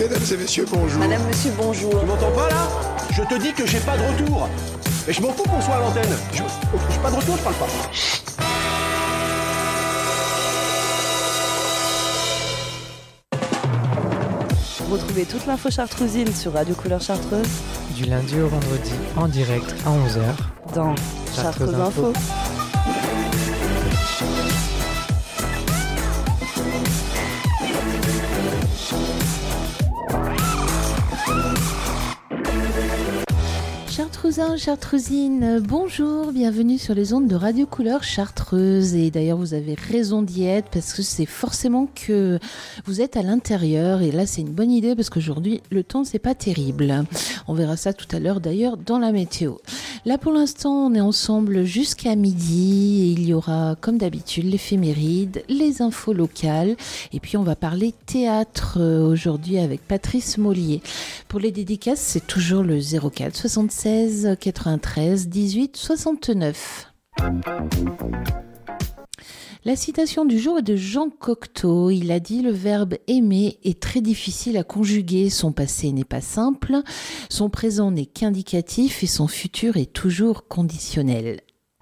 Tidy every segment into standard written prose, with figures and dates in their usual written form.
Mesdames et messieurs, bonjour. Madame, monsieur, bonjour. Tu m'entends pas là? Je te dis que j'ai pas de retour. Et je m'en fous qu'on soit à l'antenne. J'ai pas de retour, je parle pas. Retrouvez toute l'info chartrousine sur Radio Couleur Chartreuse du lundi au vendredi en direct à 11h dans Chartreuse Info. Chartreusins, Chartreusines, bonjour, bienvenue sur les ondes de Radio Couleur Chartreuse. Et d'ailleurs, vous avez raison d'y être parce que c'est forcément que vous êtes à l'intérieur. Et là, c'est une bonne idée parce qu'aujourd'hui, le temps, c'est pas terrible. On verra ça tout à l'heure d'ailleurs dans la météo. Là, pour l'instant, on est ensemble jusqu'à midi. Et il y aura, comme d'habitude, l'éphéméride, les infos locales. Et puis, on va parler théâtre aujourd'hui avec Patrice Mollier. Pour les dédicaces, c'est toujours le 04 76 93 18 69. La citation du jour est de Jean Cocteau. Il a dit « Le verbe aimer est très difficile à conjuguer. Son passé n'est pas simple, son présent n'est qu'indicatif et son futur est toujours conditionnel. »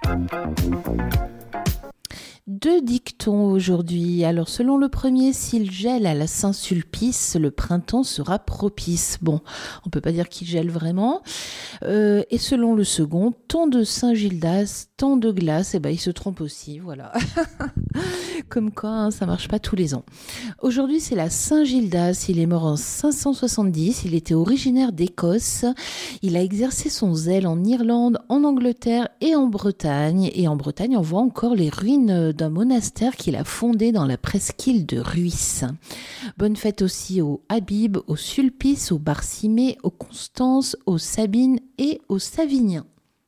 Deux dictons aujourd'hui. Alors, selon le premier, s'il gèle à la Saint-Sulpice, le printemps sera propice. Bon, on peut pas dire qu'il gèle vraiment. Et selon le second, tant de Saint-Gildas, tant de glace, il se trompe aussi, voilà. Comme quoi, hein, ça marche pas tous les ans. Aujourd'hui, c'est la Saint-Gildas. Il est mort en 570. Il était originaire d'Écosse. Il a exercé son zèle en Irlande, en Angleterre et en Bretagne. Et en Bretagne, on voit encore les ruines d'un monastère qu'il a fondé dans la presqu'île de Rhuys. Bonne fête aussi aux Habib, aux Sulpice, aux Barcimé, aux Constance, aux Sabines et aux Saviniens.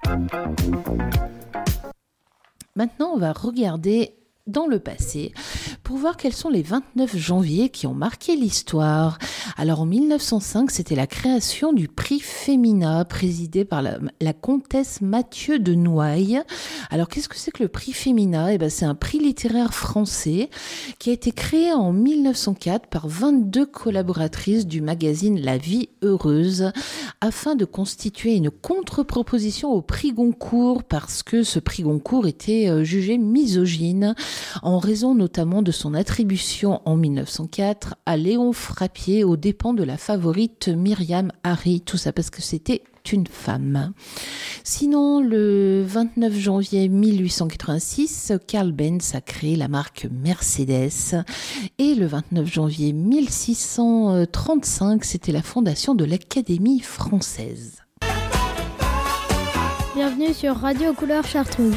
Maintenant, on va regarder dans le passé pour voir quels sont les 29 janvier qui ont marqué l'histoire. Alors en 1905, c'était la création du prix Femina présidé par la comtesse Mathieu de Noailles. Alors qu'est-ce que c'est que le prix Femina ? C'est un prix littéraire français qui a été créé en 1904 par 22 collaboratrices du magazine La Vie Heureuse afin de constituer une contre-proposition au prix Goncourt parce que ce prix Goncourt était jugé misogyne en raison notamment de son attribution en 1904 à Léon Frappier aux dépens de la favorite Myriam Harry, tout ça parce que c'était une femme. Sinon, le 29 janvier 1886, Carl Benz a créé la marque Mercedes et le 29 janvier 1635, c'était la fondation de l'Académie française. Bienvenue sur Radio Couleur Chartreuse.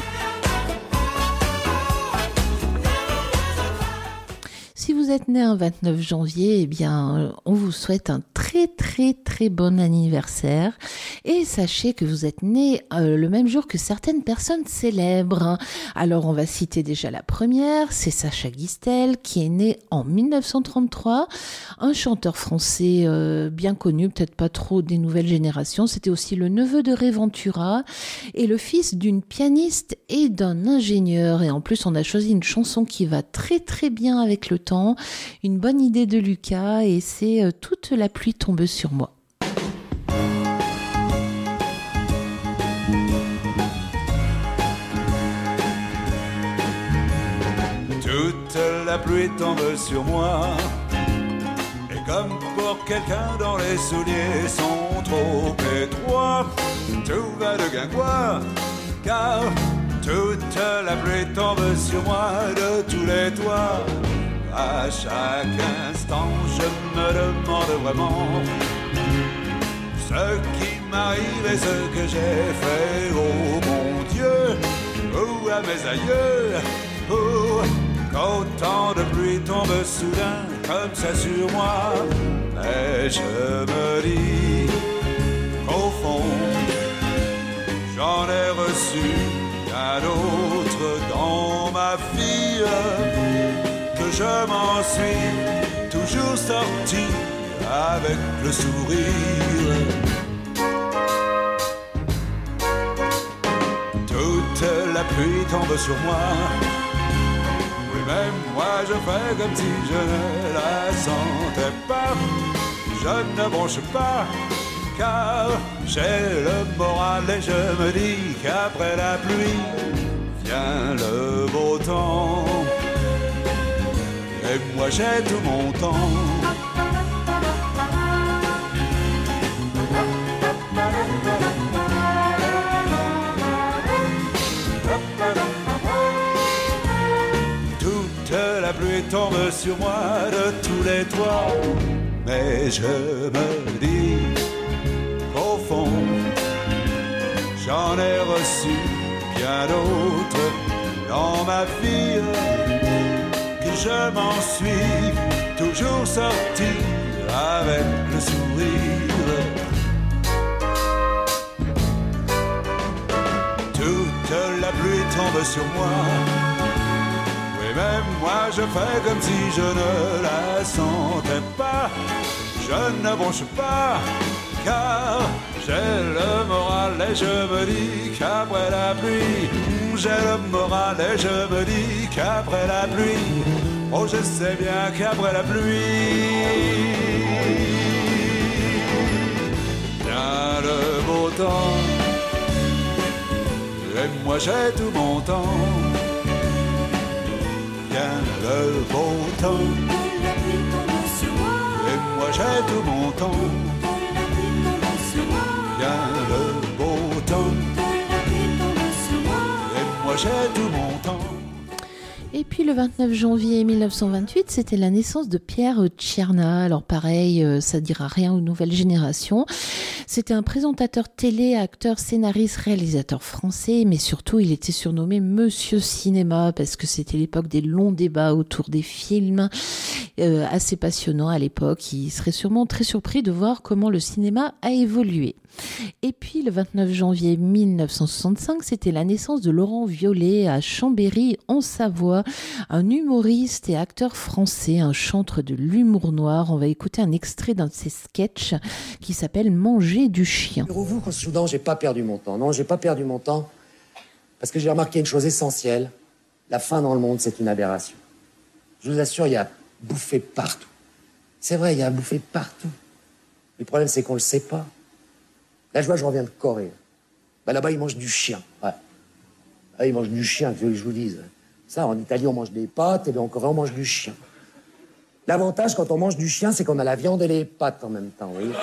Si vous êtes né un 29 janvier, on vous souhaite un très très très bon anniversaire et sachez que vous êtes né le même jour que certaines personnes célèbres. Alors on va citer déjà la première, c'est Sacha Guistel qui est né en 1933, un chanteur français bien connu, peut-être pas trop des nouvelles générations. C'était aussi le neveu de Ray Ventura et le fils d'une pianiste et d'un ingénieur. Et en plus on a choisi une chanson qui va très très bien avec le temps. Une bonne idée de Lucas et c'est Toute la pluie tombe sur moi. Toute la pluie tombe sur moi et comme pour quelqu'un dont les souliers sont trop étroits, tout va de guingois car toute la pluie tombe sur moi de tous les toits. À chaque instant, je me demande vraiment ce qui m'arrive et ce que j'ai fait. Oh mon Dieu, oh à mes aïeux, oh quand tant de pluie tombe soudain comme ça sur moi. Mais je me dis, au fond, j'en ai reçu un autre dans ma vie. Je m'en suis toujours sorti avec le sourire. Toute la pluie tombe sur moi. Oui, même moi je fais comme si je ne la sentais pas. je ne bronche pas, car j'ai le moral et je me dis qu'après la pluie vient le beau temps. Et moi j'ai tout mon temps. Toute la pluie tombe sur moi de tous les toits, mais je me dis qu'au fond j'en ai reçu bien d'autres dans ma vie, que je m'en suis toujours sorti avec le sourire. Toute la pluie tombe sur moi, oui même moi je fais comme si je ne la sentais pas. Je ne bronche pas, car j'ai le moral et je me dis qu'après la pluie, j'ai le moral et je me dis qu'après la pluie, oh je sais bien qu'après la pluie vient le beau temps. Et moi j'ai tout mon temps, vient le beau temps. Et moi j'ai tout mon temps, vient le beau temps. Et moi j'ai tout mon temps. Et puis le 29 janvier 1928, c'était la naissance de Pierre Tcherna. Alors pareil, ça dira rien aux nouvelles générations. C'était un présentateur télé, acteur, scénariste, réalisateur français, mais surtout il était surnommé Monsieur Cinéma parce que c'était l'époque des longs débats autour des films, assez passionnants à l'époque. Il serait sûrement très surpris de voir comment le cinéma a évolué. Et puis le 29 janvier 1965, c'était la naissance de Laurent Violet à Chambéry en Savoie, un humoriste et acteur français, un chantre de l'humour noir. On va écouter un extrait d'un de ses sketchs qui s'appelle Manger du chien. Vous, qu'en Soudan, j'ai pas perdu mon temps. Non, j'ai pas perdu mon temps parce que j'ai remarqué une chose essentielle. La faim dans le monde, c'est une aberration. Je vous assure, il y a bouffé partout. C'est vrai, il y a bouffé partout. Le problème, c'est qu'on le sait pas. Là, je reviens de Corée. Bah, là-bas, ils mangent du chien. Ouais. Là, ils mangent du chien, que je vous dise. Ça, en Italie, on mange des pâtes, et en Corée, on mange du chien. L'avantage, quand on mange du chien, c'est qu'on a la viande et les pâtes en même temps, vous voyez.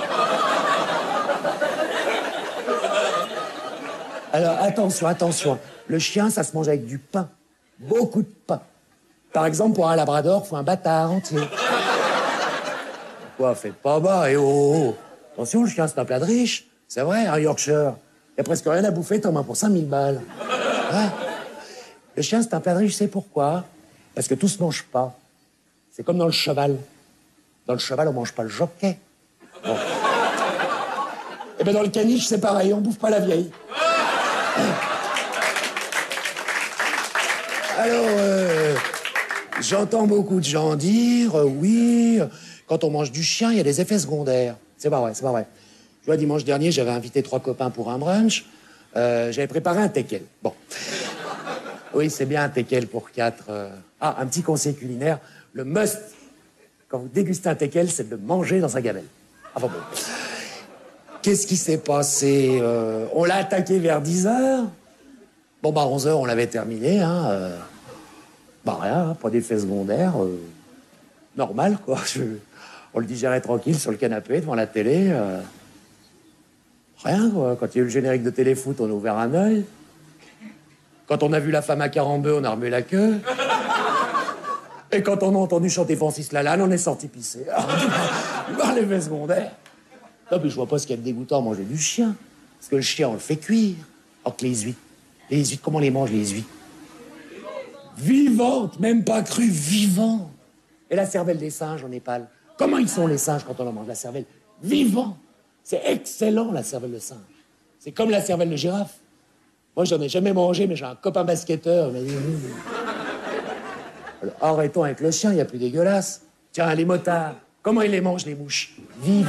Alors, attention. Le chien, ça se mange avec du pain. Beaucoup de pain. Par exemple, pour un labrador, il faut un bâtard entier. Quoi, faites pas bas, et oh. Attention, le chien, c'est un plat de riche. C'est vrai, un Yorkshire. Il n'y a presque rien à bouffer, t'en as pour 5000 balles. Ouais. Le chien, c'est un plat de riche, c'est pourquoi? Parce que tout se mange pas. C'est comme dans le cheval. Dans le cheval, on mange pas le jockey. Bon. Et bien dans le caniche, c'est pareil, on bouffe pas la vieille. Alors, j'entends beaucoup de gens dire, oui, quand on mange du chien, il y a des effets secondaires. C'est pas vrai. Tu vois, dimanche dernier, j'avais invité 3 copains pour un brunch. J'avais préparé un teckel. Bon. Oui, c'est bien un teckel pour 4. Ah, un petit conseil culinaire. Le must, quand vous dégustez un teckel, c'est de le manger dans sa gamelle. Enfin bon. Qu'est-ce qui s'est passé? On l'a attaqué vers 10h. Bon, bah, 11h, on l'avait terminé, hein. Bah, rien, hein, pas d'effet secondaire. Normal, quoi. On le digérait tranquille sur le canapé, devant la télé. Rien, quoi. Quand il y a eu le générique de téléfoot, on a ouvert un œil. Quand on a vu la femme à Carambeu, on a remué la queue. Et quand on a entendu chanter Francis Lalanne, on est sorti pisser. Voir l'effet secondaire. Non, mais je vois pas ce qu'il y a de dégoûtant à manger du chien. Parce que le chien, on le fait cuire. Alors que les huîtres, comment on les mange, les huîtres? Vivantes, même pas crues, vivantes. Et la cervelle des singes en Népal. Comment ils sont, les singes, quand on en mange la cervelle? Vivant. C'est excellent, la cervelle de singe. C'est comme la cervelle de girafe. Moi, j'en ai jamais mangé, mais j'ai un copain basketteur. Mais... Alors, arrêtons avec le chien, il n'y a plus dégueulasse. Tiens, les motards, comment ils les mangent, les mouches? Vivants.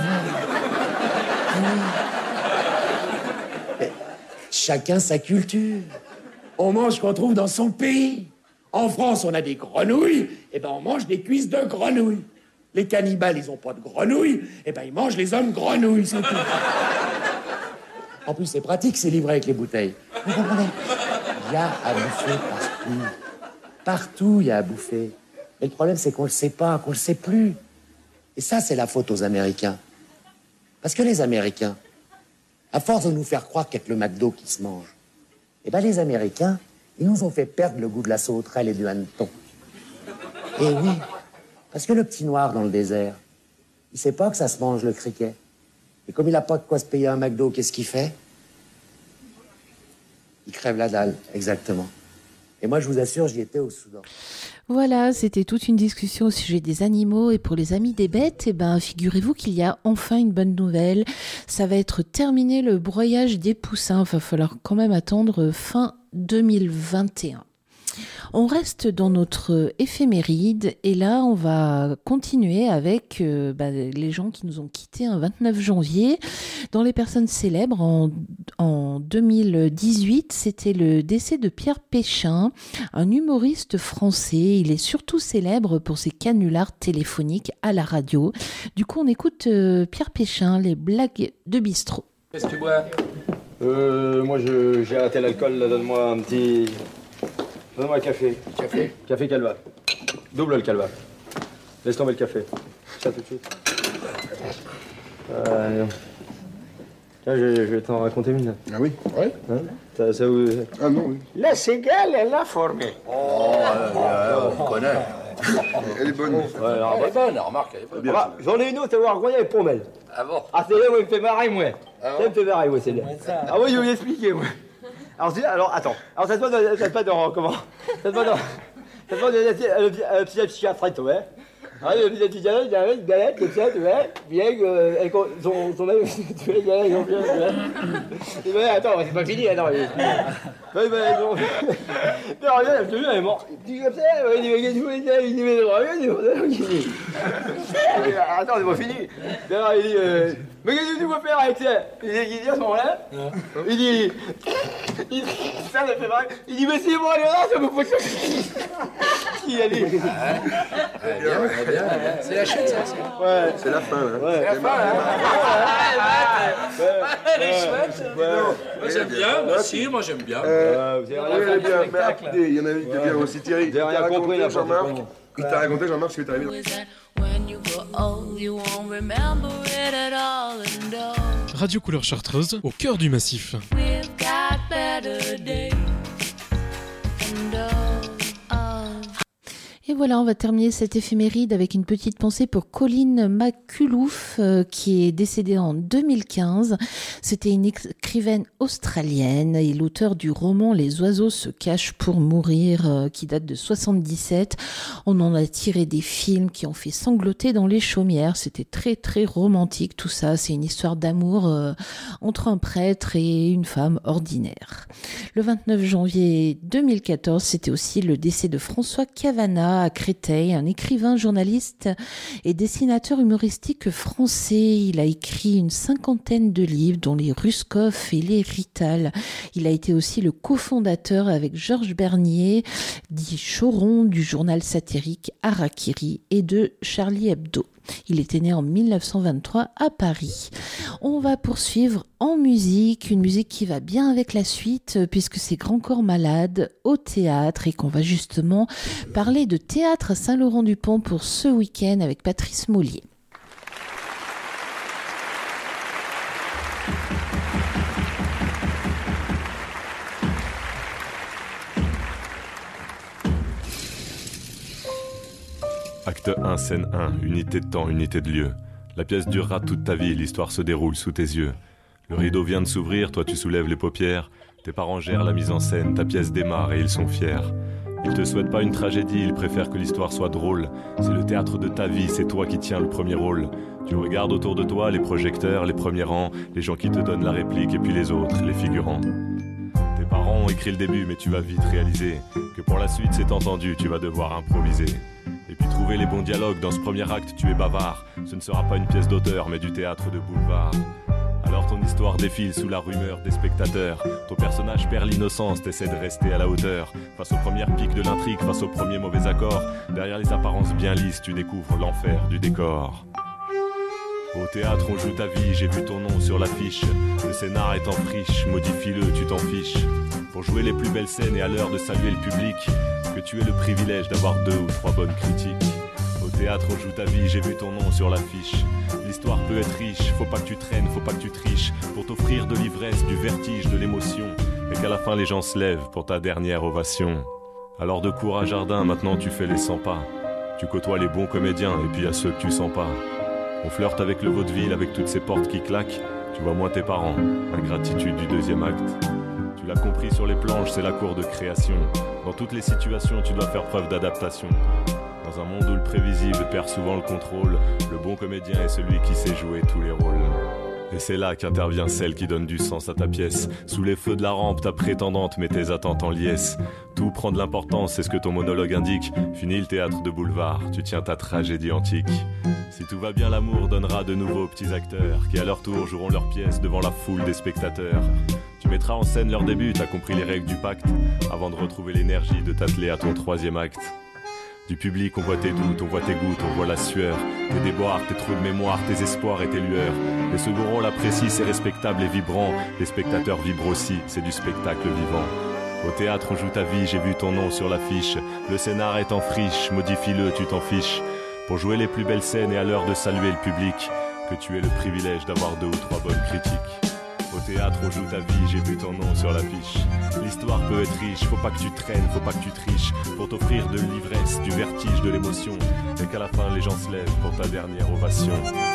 Chacun sa culture. On mange ce qu'on trouve dans son pays. En France, on a des grenouilles, et ben on mange des cuisses de grenouilles. Les cannibales, ils ont pas de grenouilles, et ben ils mangent les hommes grenouilles, c'est tout. En plus, c'est pratique, c'est livré avec les bouteilles. Vous comprenez? Il y a à bouffer partout. Partout, il y a à bouffer. Mais le problème, c'est qu'on le sait pas, qu'on le sait plus. Et ça, c'est la faute aux Américains. Parce que les Américains, à force de nous faire croire qu'il y a que le McDo qui se mange, eh ben les Américains, ils nous ont fait perdre le goût de la sauterelle et du hanneton. Et oui, parce que le petit noir dans le désert, il sait pas que ça se mange le criquet. Et comme il a pas de quoi se payer un McDo, qu'est-ce qu'il fait? Il crève la dalle, exactement. Et moi, je vous assure, j'y étais au Soudan. Voilà, c'était toute une discussion au sujet des animaux. Et pour les amis des bêtes, figurez-vous qu'il y a enfin une bonne nouvelle. Ça va être terminé le broyage des poussins. Il va falloir quand même attendre fin 2021. On reste dans notre éphéméride et là on va continuer avec les gens qui nous ont quittés un 29 janvier. Dans les personnes célèbres, en 2018, c'était le décès de Pierre Péchin, un humoriste français. Il est surtout célèbre pour ses canulars téléphoniques à la radio. Du coup on écoute Pierre Péchin, les blagues de bistrot. Qu'est-ce que tu bois? Moi j'ai arrêté l'alcool, là, donne-moi un petit... Donne-moi le café. Café? Café Calva. Double le Calva. Laisse tomber le café. Ça tout de suite. Tiens, je vais t'en raconter une. Ah oui? Ouais. Hein? Ça vous... Ah non, oui. La cigale, elle l'a formée. On connaît. Elle est bonne. Ouais, Elle est bonne, remarque, elle est bonne. Ah, j'en ai une autre à voir Argonia et Pommel. Ah bon? Ah, celle-là, moi, elle me fait marrer, moi. Ah bon? Ça me fait marrer, moi, celle-là. Ah, moi, je vais vous l'expliquer, moi. Alors, attends. Alors, ça se passe dans comment? Ça se passe dans un psychiatre, ouais. Ah, le petit psychiatre, il a une galette, comme ça, tu vois. Bien que son mec, tu vois, galette, ils ont bien, tu vois. Attends, c'est pas fini, attends. Ouais, bon. Mais regarde, je te jure, elle est morte. Il dit comme ça, il dit, mais qu'est-ce que vous voulez dire? Il dit, mais attends, c'est pas fini. Alors, il dit, mais qu'est-ce que tu vas faire avec ça? Il dit à ce moment-là, il dit, ça me fait marrer. Il dit, mais c'est bon, allez là, ça me faut il a dit. Bien. C'est la chute, ça. Ouais. C'est la fin, là. Ouais. C'est la fin, elle est chouette. Moi, j'aime bien, merci, moi, j'aime bien. Oui, elle est bien. Mais écoutez, il y en a une qui est bien aussi. Thierry, Vous avez rien compris, là, Jean-Marc. Il t'a raconté, Jean-Marc, ce qui est arrivé. Radio Couleur Chartreuse, au cœur du massif. Et voilà, on va terminer cette éphéméride avec une petite pensée pour Colleen McCullough, qui est décédée en 2015. C'était une écrivaine australienne et l'auteur du roman Les oiseaux se cachent pour mourir, qui date de 77. On en a tiré des films qui ont fait sangloter dans les chaumières. C'était très très romantique tout ça. C'est une histoire d'amour entre un prêtre et une femme ordinaire. Le 29 janvier 2014, c'était aussi le décès de François Cavana à Créteil, un écrivain, journaliste et dessinateur humoristique français. Il a écrit une 50aine de livres, dont les Ruskov et les Rital. Il a été aussi le cofondateur avec Georges Bernier, dit Choron, du journal satirique Harakiri et de Charlie Hebdo. Il était né en 1923 à Paris. On va poursuivre en musique, une musique qui va bien avec la suite puisque c'est Grand Corps Malade au théâtre et qu'on va justement parler de théâtre à Saint-Laurent-du-Pont pour ce week-end avec Patrice Mollier. Acte 1, scène 1, unité de temps, unité de lieu. La pièce durera toute ta vie, l'histoire se déroule sous tes yeux. Le rideau vient de s'ouvrir, toi tu soulèves les paupières. Tes parents gèrent la mise en scène, ta pièce démarre et ils sont fiers. Ils te souhaitent pas une tragédie, ils préfèrent que l'histoire soit drôle. C'est le théâtre de ta vie, c'est toi qui tiens le premier rôle. Tu regardes autour de toi les projecteurs, les premiers rangs, les gens qui te donnent la réplique et puis les autres, les figurants. Tes parents ont écrit le début, mais tu vas vite réaliser que pour la suite c'est entendu, tu vas devoir improviser. Et puis trouver les bons dialogues, dans ce premier acte tu es bavard. Ce ne sera pas une pièce d'auteur mais du théâtre de boulevard. Alors ton histoire défile sous la rumeur des spectateurs. Ton personnage perd l'innocence, t'essaies de rester à la hauteur. Face aux premières piques de l'intrigue, face aux premiers mauvais accords, derrière les apparences bien lisses, tu découvres l'enfer du décor. Au théâtre on joue ta vie, j'ai vu ton nom sur l'affiche. Le scénar est en friche, modifie-le, tu t'en fiches. Pour jouer les plus belles scènes et à l'heure de saluer le public, que tu aies le privilège d'avoir 2 ou 3 bonnes critiques. Au théâtre on joue ta vie, j'ai vu ton nom sur l'affiche. L'histoire peut être riche, faut pas que tu traînes, faut pas que tu triches, pour t'offrir de l'ivresse, du vertige, de l'émotion, et qu'à la fin les gens se lèvent pour ta dernière ovation. Alors de cours à jardin, maintenant tu fais les 100 pas. Tu côtoies les bons comédiens et puis à ceux que tu sens pas. On flirte avec le vaudeville, avec toutes ces portes qui claquent. Tu vois moins tes parents, ingratitude du 2e acte. Tu l'as compris sur les planches, c'est la cour de création. Dans toutes les situations, tu dois faire preuve d'adaptation. Dans un monde où le prévisible perd souvent le contrôle, le bon comédien est celui qui sait jouer tous les rôles. Et c'est là qu'intervient celle qui donne du sens à ta pièce. Sous les feux de la rampe, ta prétendante met tes attentes en liesse. Tout prend de l'importance, c'est ce que ton monologue indique. Fini le théâtre de boulevard, tu tiens ta tragédie antique. Si tout va bien, l'amour donnera de nouveaux petits acteurs qui à leur tour joueront leur pièce devant la foule des spectateurs. Tu mettras en scène leur début, t'as compris les règles du pacte, avant de retrouver l'énergie de t'atteler à ton 3e acte. Du public, on voit tes doutes, on voit tes gouttes, on voit la sueur, tes déboires, tes trous de mémoire, tes espoirs et tes lueurs. Les seconds rôles apprécient, c'est respectable et vibrant. Les spectateurs vibrent aussi, c'est du spectacle vivant. Au théâtre, on joue ta vie, j'ai vu ton nom sur l'affiche. Le scénar est en friche, modifie-le, tu t'en fiches. Pour jouer les plus belles scènes et à l'heure de saluer le public, que tu aies le privilège d'avoir 2 ou 3 bonnes critiques. Au théâtre, on joue ta vie, j'ai vu ton nom sur l'affiche. L'histoire peut être riche, faut pas que tu traînes, faut pas que tu triches, pour t'offrir de l'ivresse, du vertige, de l'émotion, et qu'à la fin les gens se lèvent pour ta dernière ovation.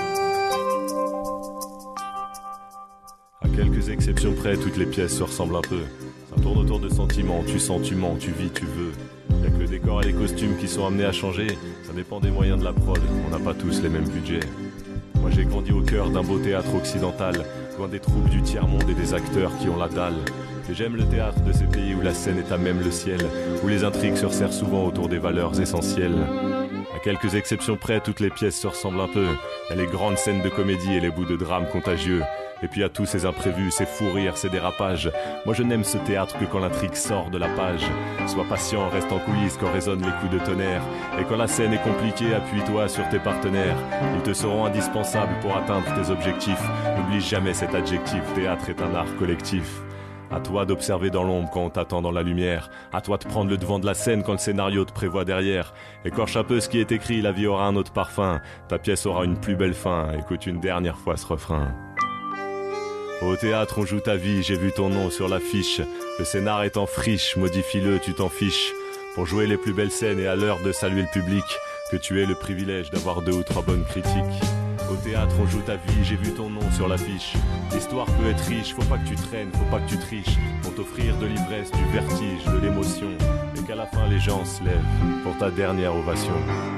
À quelques exceptions près, toutes les pièces se ressemblent un peu. Ça tourne autour de sentiments, tu sens, tu mens, tu vis, tu veux. Y'a que le décor et les costumes qui sont amenés à changer, ça dépend des moyens de la prod, on n'a pas tous les mêmes budgets. Moi j'ai grandi au cœur d'un beau théâtre occidental, loin des troupes du tiers-monde et des acteurs qui ont la dalle. Et j'aime le théâtre de ces pays où la scène est à même le ciel, où les intrigues se resserrent souvent autour des valeurs essentielles. À quelques exceptions près, toutes les pièces se ressemblent un peu. Il y a les grandes scènes de comédie et les bouts de drame contagieux. Et puis à tous ces imprévus, ces fous rires, ces dérapages. Moi je n'aime ce théâtre que quand l'intrigue sort de la page. Sois patient, reste en coulisses quand résonnent les coups de tonnerre. Et quand la scène est compliquée, appuie-toi sur tes partenaires. Ils te seront indispensables pour atteindre tes objectifs. N'oublie jamais cet adjectif, théâtre est un art collectif. À toi d'observer dans l'ombre quand on t'attend dans la lumière. À toi de prendre le devant de la scène quand le scénario te prévoit derrière. Écorche un peu ce qui est écrit, la vie aura un autre parfum. Ta pièce aura une plus belle fin, écoute une dernière fois ce refrain. Au théâtre, on joue ta vie, j'ai vu ton nom sur l'affiche. Le scénar est en friche, modifie-le, tu t'en fiches. Pour jouer les plus belles scènes et à l'heure de saluer le public, que tu aies le privilège d'avoir 2 ou 3 bonnes critiques. Au théâtre, on joue ta vie, j'ai vu ton nom sur l'affiche. L'histoire peut être riche, faut pas que tu traînes, faut pas que tu triches, pour t'offrir de l'ivresse, du vertige, de l'émotion, et qu'à la fin les gens se lèvent pour ta dernière ovation.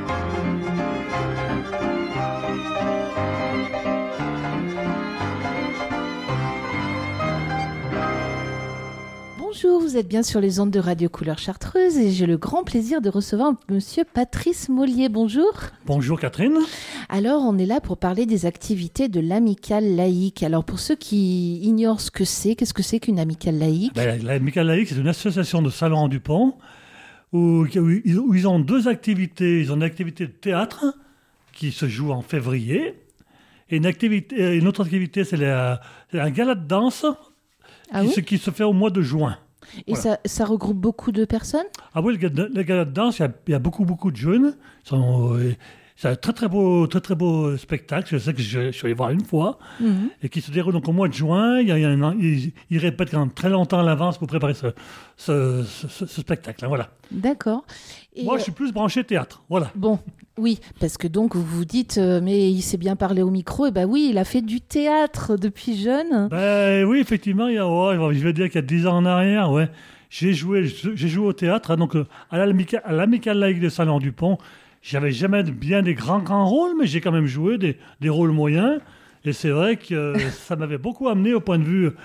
Bonjour, vous êtes bien sur les ondes de Radio Couleur Chartreuse et j'ai le grand plaisir de recevoir Monsieur Patrice Mollier. Bonjour. Bonjour Catherine. Alors, on est là pour parler des activités de l'Amicale laïque. Alors, pour ceux qui ignorent ce que c'est, qu'est-ce que c'est qu'une amicale laïque ? L'Amicale laïque, c'est une association de Saint-Laurent-du-Pont où ils ont 2 activités. Ils ont une activité de théâtre qui se joue en février et une autre activité, c'est un gala de danse qui se fait au mois de juin. Et voilà. Ça regroupe beaucoup de personnes ? Ah oui, le gala de danse, il y a beaucoup de jeunes. C'est un très très beau spectacle. Je sais que je suis allé voir une fois et qui se déroule donc au mois de juin. Ils répètent quand même très longtemps à l'avance pour préparer ce spectacle. Voilà. D'accord. Et moi, je suis plus branché théâtre. Voilà. Bon, oui, parce que donc vous vous dites, mais il sait bien parler au micro. Et oui, il a fait du théâtre depuis jeune. Oui, effectivement, je vais dire qu'il y a 10 ans en arrière, ouais. J'ai joué au théâtre, donc à l'Amicale laïque de Saint-Laurent-du-Pont. J'avais jamais bien des grands rôles, mais j'ai quand même joué des rôles moyens. Et c'est vrai que ça m'avait beaucoup amené au point de vue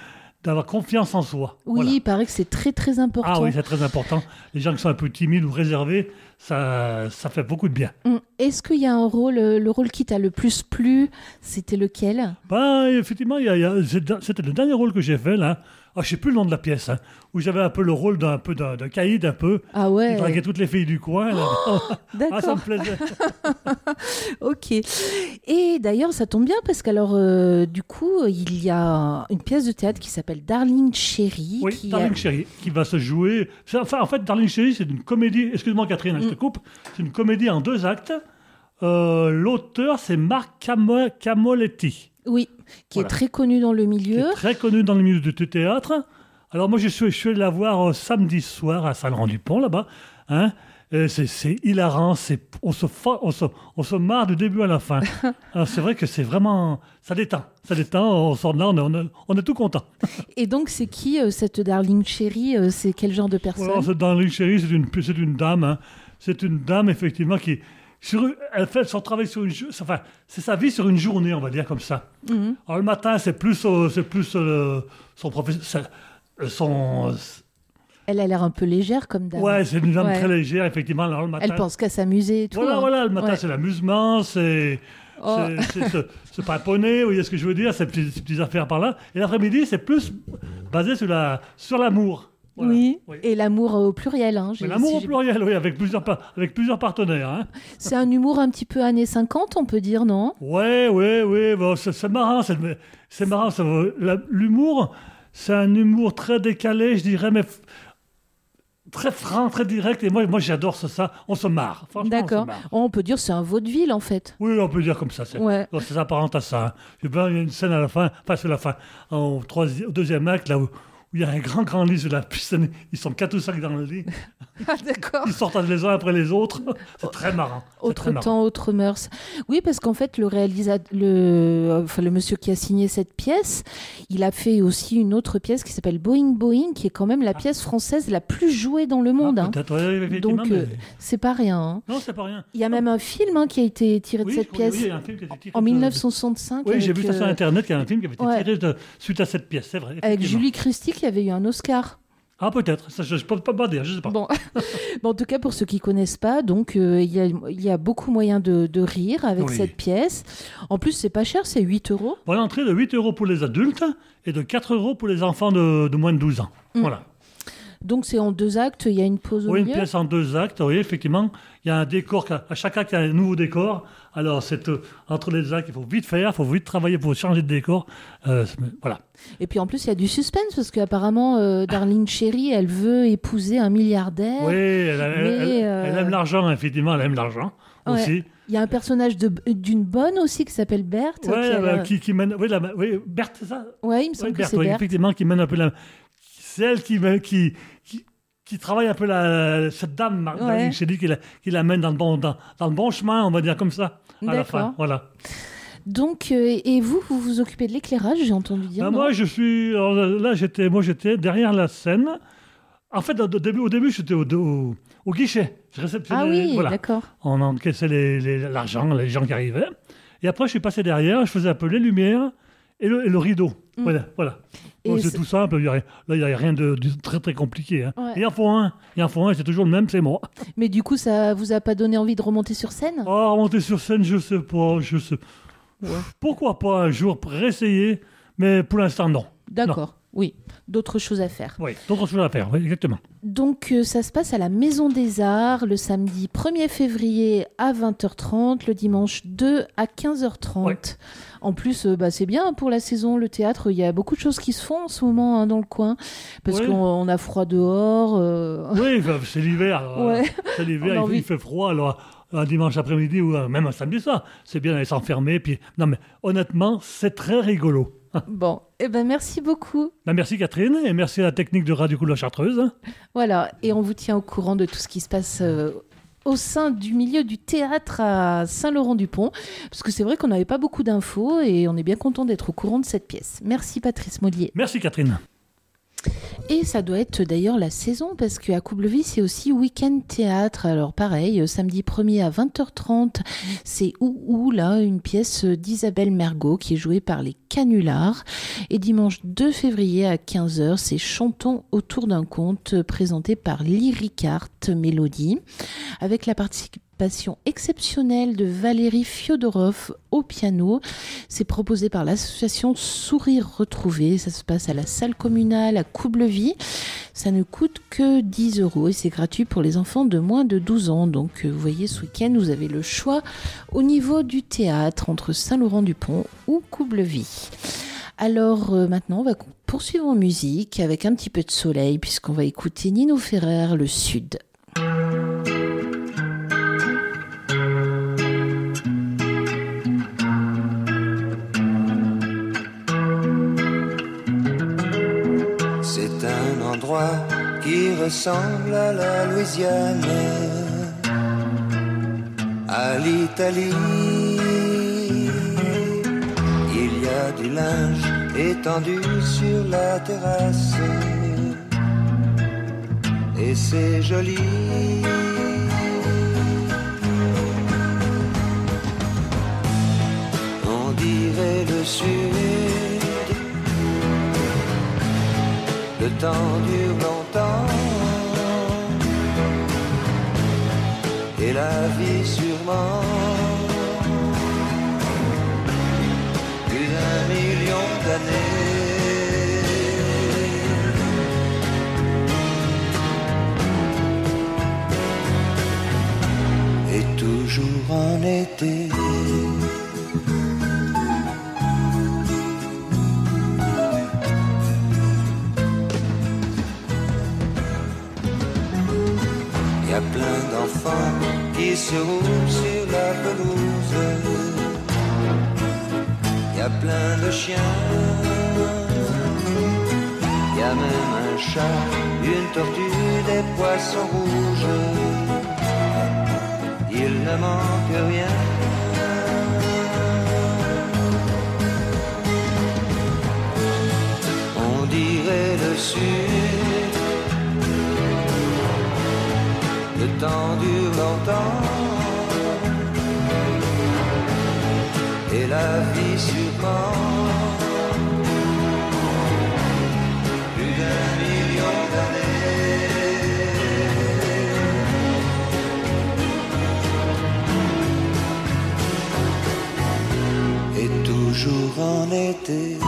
d'avoir confiance en soi. Oui, Voilà. il paraît que c'est très très important. Ah oui, c'est très important. Les gens qui sont un peu timides ou réservés, ça fait beaucoup de bien. Est-ce qu'il y a un rôle, le rôle qui t'a le plus plu, c'était lequel? Effectivement, c'était le dernier rôle que j'ai fait, là. Je ne sais plus le nom de la pièce, hein, où j'avais un peu le rôle d'un caïd, un peu, Ah ouais. qui draguait toutes les filles du coin. Là. D'accord. Ça me plaisait. Ok. Et d'ailleurs, ça tombe bien parce qu'alors, du coup, il y a une pièce de théâtre qui s'appelle Darling Chérie. Oui, Darling Chérie, qui va se jouer. En fait, Darling Chérie, c'est une comédie. Excuse-moi, Catherine, je te coupe. C'est une comédie en 2 actes. L'auteur, c'est Marc Camoletti. Oui, qui est très connu dans le milieu. Très connu dans le milieu du théâtre. Alors moi, je suis allé la voir samedi soir à Saint-Laurent-du-Pont, là-bas. Hein. C'est hilarant, on se marre du début à la fin. Alors, c'est vrai que c'est vraiment... Ça détend, on sort de là, on est tout content. Et donc, c'est qui cette Darling Chérie? C'est quel genre de personne? Alors, cette Darling Chérie, c'est une dame. Hein. C'est une dame, effectivement, qui... Elle fait son travail c'est sa vie sur une journée, on va dire comme ça. Mm-hmm. Alors le matin, c'est plus son professeur, Elle a l'air un peu légère comme dame. Ouais, c'est une dame très légère, effectivement. Alors, le matin, elle pense qu'à s'amuser et tout. Voilà, le matin, c'est l'amusement, c'est pas poney, vous voyez ce que je veux dire, ces petites affaires par là. Et l'après-midi, c'est plus basé sur l'amour. Voilà. Oui, et l'amour au pluriel. Hein, l'amour au pluriel, oui, avec plusieurs partenaires. Hein. C'est un humour un petit peu années 50, on peut dire, non? Oui, bon, c'est marrant. C'est marrant. L'humour, c'est un humour très décalé, je dirais, mais très franc, très direct. Et moi j'adore ça. On se marre. D'accord. On peut dire que c'est un vaudeville, en fait. Oui, on peut dire comme ça. Ça s'apparente à ça. Hein. Il y a une scène à la fin, c'est la fin, au deuxième acte, là où il y a un grand lit sur la piscine. Ils sont 4 ou 5 dans le lit. Ah, d'accord. Ils sortent les uns après les autres. C'est très marrant. Autre temps, autre mœurs. Oui, parce qu'en fait, le monsieur qui a signé cette pièce, il a fait aussi une autre pièce qui s'appelle Boing Boing, qui est quand même la pièce française la plus jouée dans le monde. Donc, c'est pas rien. Hein. Non, c'est pas rien. Il y a même un film qui a été tiré de cette pièce. Oui, un film qui a été tiré en 1965. Oui, j'ai vu ça sur Internet, qu'il y a un film qui avait été tiré suite à cette pièce, c'est vrai. Avec Julie Christie, qui avait eu un Oscar. Ah, peut-être, ça, je ne peux pas dire, je ne sais pas. Bon, en tout cas, pour ceux qui ne connaissent pas, donc il y a beaucoup moyen de rire avec cette pièce. En plus, c'est pas cher, c'est 8 €. Bon, l'entrée de 8 € pour les adultes et de 4 € pour les enfants de moins de 12 ans. Voilà. Donc, c'est en 2 actes, il y a une pause au milieu. Oui, une pièce en 2 actes, oui, effectivement. Il y a un décor, à chaque acte, il y a un nouveau décor. Alors, entre les actes, il faut vite faire, il faut vite travailler pour changer de décor. Voilà. Et puis, en plus, il y a du suspense, parce qu'apparemment, Darling Chérie, elle veut épouser un milliardaire. Oui, elle aime l'argent, effectivement, elle aime l'argent aussi. Il y a un personnage d'une bonne aussi qui s'appelle Berthe. Qui mène... Oui, Berthe, c'est ça? Oui, il me semble que c'est Berthe. Effectivement, qui mène un peu c'est elle qui travaille un peu cette dame, Darling Chérie, qui l'amène dans le bon chemin, on va dire comme ça, à la fin. Voilà. Donc, et vous vous occupez de l'éclairage, j'ai entendu dire. Moi, j'étais derrière la scène. En fait, au début, j'étais au guichet. Je réceptionnais, ah oui, d'accord. On encaissait l'argent, les gens qui arrivaient. Et après, je suis passé derrière, je faisais un peu les lumières et le rideau. Voilà. Donc, c'est tout simple. Là, il n'y a rien de très, très compliqué. Hein. Ouais. Il en faut un, et c'est toujours le même, c'est moi. Mais du coup, ça vous a pas donné envie de remonter sur scène? Remonter sur scène, je sais pas. Ouais. Pourquoi pas un jour réessayer, mais pour l'instant, non. D'accord. Non. Oui, d'autres choses à faire. Oui, d'autres choses à faire, oui, exactement. Donc, ça se passe à la Maison des Arts le samedi 1er février à 20h30, le dimanche 2 à 15h30. Ouais. En plus, c'est bien pour la saison, le théâtre. Il y a beaucoup de choses qui se font en ce moment dans le coin, parce qu'on a froid dehors. Oui, c'est l'hiver. C'est l'hiver, il fait froid, alors un dimanche après-midi ou même un samedi soir. C'est bien d'aller s'enfermer. Puis... Non, mais honnêtement, c'est très rigolo. Bon, merci beaucoup. Merci Catherine, et merci à la technique de Radio Couleur Chartreuse. Voilà, et on vous tient au courant de tout ce qui se passe au sein du milieu du théâtre à Saint-Laurent-du-Pont, parce que c'est vrai qu'on n'avait pas beaucoup d'infos, et on est bien content d'être au courant de cette pièce. Merci Patrice Mollier. Merci Catherine. Et ça doit être d'ailleurs la saison parce qu'à Coublevis, c'est aussi week-end théâtre. Alors pareil, samedi 1er à 20h30, c'est Ouhou, là, une pièce d'Isabelle Mergot qui est jouée par les Canulars. Et dimanche 2 février à 15h, c'est Chantons autour d'un conte présenté par Lyricart Mélodie avec la participation exceptionnelle de Valérie Fiodorov au piano. C'est proposé par l'association Sourire Retrouvé. Ça se passe à la salle communale à Coublevis. Ça ne coûte que 10 € et c'est gratuit pour les enfants de moins de 12 ans. Donc vous voyez, ce week-end, vous avez le choix au niveau du théâtre entre Saint-Laurent-du-Pont ou Coublevis. Alors maintenant, on va poursuivre en musique avec un petit peu de soleil puisqu'on va écouter Nino Ferrer, Le Sud. Qui ressemble à la Louisiane, à l'Italie. Il y a du linge étendu sur la terrasse et c'est joli. On dirait le Sud. Le temps dure longtemps et la vie sûrement plus d'1 million d'années. Et toujours en été. Y a plein d'enfants qui se roulent sur la pelouse. Y a plein de chiens. Y a même un chat, une tortue, des poissons rouges. Il ne manque rien. On dirait le Sud. Le temps dure longtemps et la vie sûrement plus d'1 million d'années. Et toujours en été.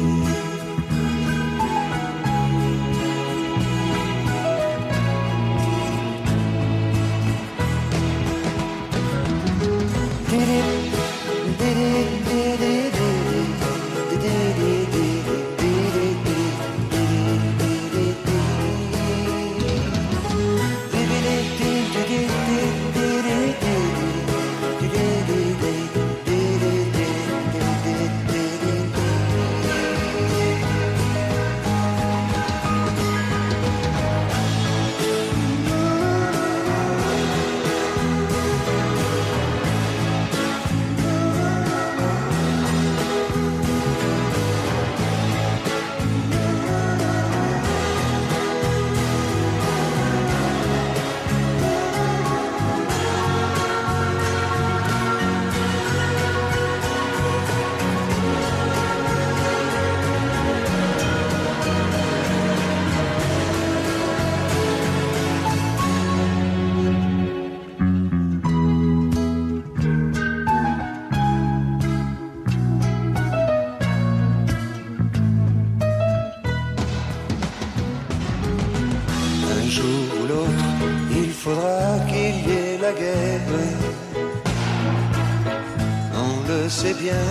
C'est bien,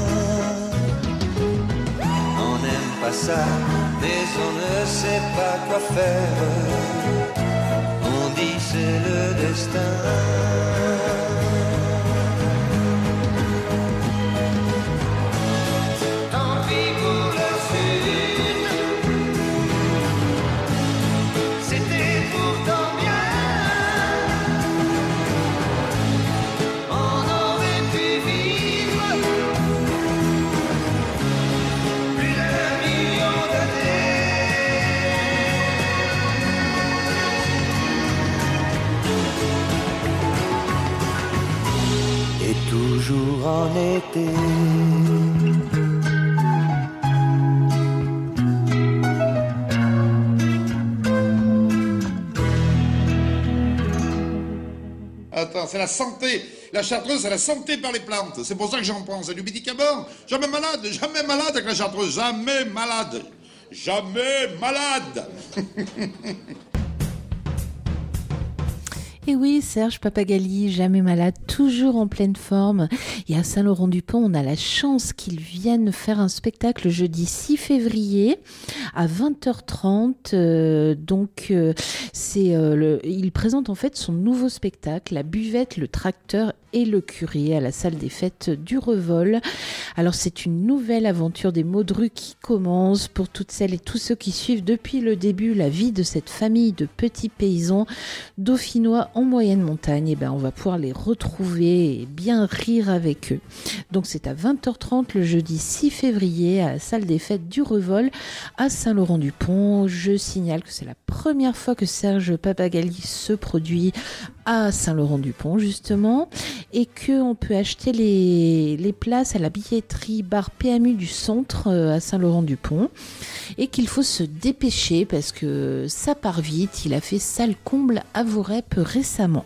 on n'aime pas ça, mais on ne sait pas quoi faire. On dit c'est le destin. Tant pis pour le Sud, c'était pourtant bien. Plus d'1 million d'années. l'été. Attends, c'est la santé. La chartreuse, c'est la santé par les plantes. C'est pour ça que j'en prends. C'est du médicament. Jamais malade avec la chartreuse. Jamais malade. Jamais malade. Et oui, Serge Papagali, jamais malade, toujours en pleine forme. Et à Saint-Laurent-du-Pont, on a la chance qu'il vienne faire un spectacle jeudi 6 février à 20h30. Il présente en fait son nouveau spectacle, La Buvette, le Tracteur et le Curé, à la salle des fêtes du Revol. Alors c'est une nouvelle aventure des Maudru qui commence pour toutes celles et tous ceux qui suivent depuis le début la vie de cette famille de petits paysans dauphinois en moyenne montagne. Et ben on va pouvoir les retrouver et bien rire avec eux. Donc c'est à 20h30 le jeudi 6 février à la salle des fêtes du Revol à Saint-Laurent-du-Pont. Je signale que c'est la première fois que Serge Papagali se produit à Saint-Laurent-du-Pont justement, et qu'on peut acheter les places à la billetterie bar PMU du centre à Saint-Laurent-du-Pont, et qu'il faut se dépêcher parce que ça part vite. Il a fait salle comble à Vorep récemment.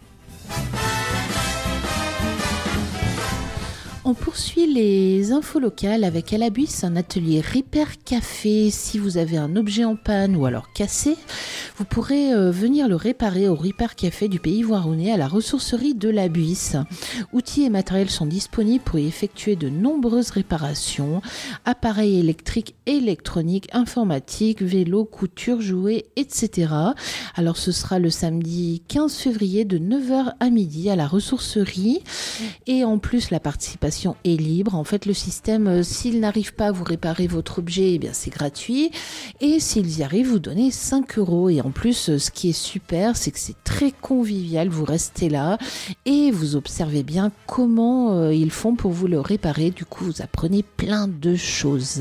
On poursuit les infos locales avec à la Buisse un atelier Repair Café. Si vous avez un objet en panne ou alors cassé, vous pourrez venir le réparer au Repair Café du Pays Voironnais à la ressourcerie de la Buisse. Outils et matériels sont disponibles pour y effectuer de nombreuses réparations, appareils électriques et électroniques, informatiques, vélos, couture, jouets, etc. Alors ce sera le samedi 15 février de 9h à midi à la ressourcerie, et en plus la participation est libre. En fait, le système, s'ils n'arrivent pas à vous réparer votre objet, eh bien c'est gratuit, et s'ils y arrivent, vous donnez 5 €. Et en plus, ce qui est super, c'est que c'est très convivial. Vous restez là et vous observez bien comment ils font pour vous le réparer. Du coup, vous apprenez plein de choses.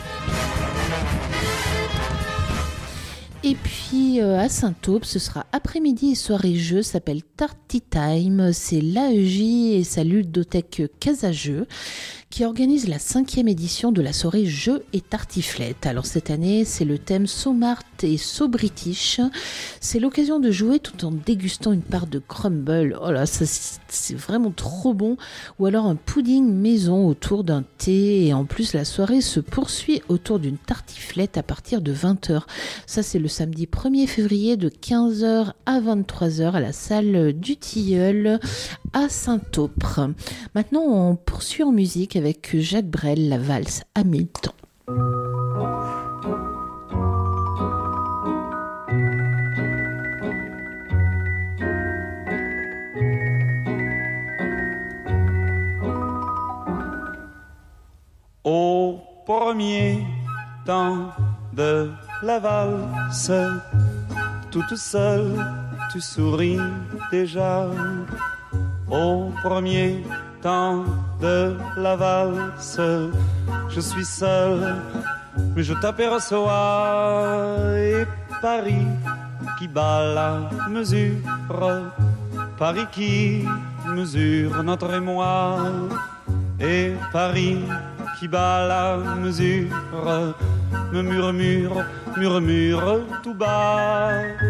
Et puis à Saint-Aube, ce sera après-midi et soirée-jeu, ça s'appelle Tarty Time. C'est l'AEJ et sa ludothèque Casajeux qui organise la 5e édition de la soirée Jeux et tartiflette. Alors cette année, c'est le thème So Mart et So British. C'est l'occasion de jouer tout en dégustant une part de crumble. Oh là, ça, c'est vraiment trop bon. Ou alors un pudding maison autour d'un thé. Et en plus, la soirée se poursuit autour d'une tartiflette à partir de 20h. Ça, c'est le samedi 1er février de 15h à 23h à la salle du Tilleul à Saint-Aupre. Maintenant, on poursuit en musique avec Jacques Brel, la valse Hamilton. Au premier temps de la valse, toute seule, tu souris déjà. Au premier temps de la valse, je suis seul, mais je t'aperçois. Et Paris qui bat la mesure, Paris qui mesure notre émoi. Et Paris qui bat la mesure me murmure tout bas.